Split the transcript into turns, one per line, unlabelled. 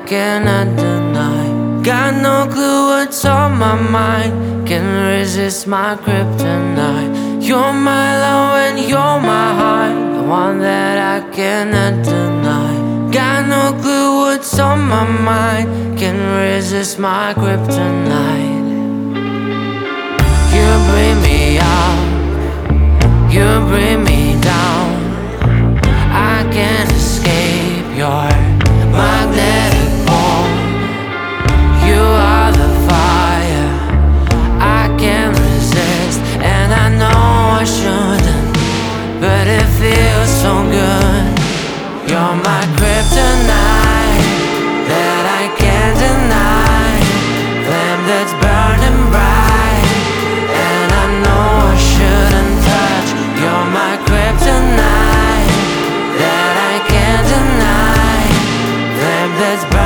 cannot deny. Got no clue what's on my mind. Can't resist my kryptonite. You're my love and you're my heart, the one that I cannot deny. Got no clue what's on my mind. Can't resist my kryptonite. You bring me up, you bring me down. I can't escape your magnetic pull. You are the fire I can't resist, and I know I shouldn't, but it feels so good. You're my kryptonite that I can't deny. Flame that's burning bright, and I know I shouldn't touch. You're my kryptonite that I can't deny. Flame that's burning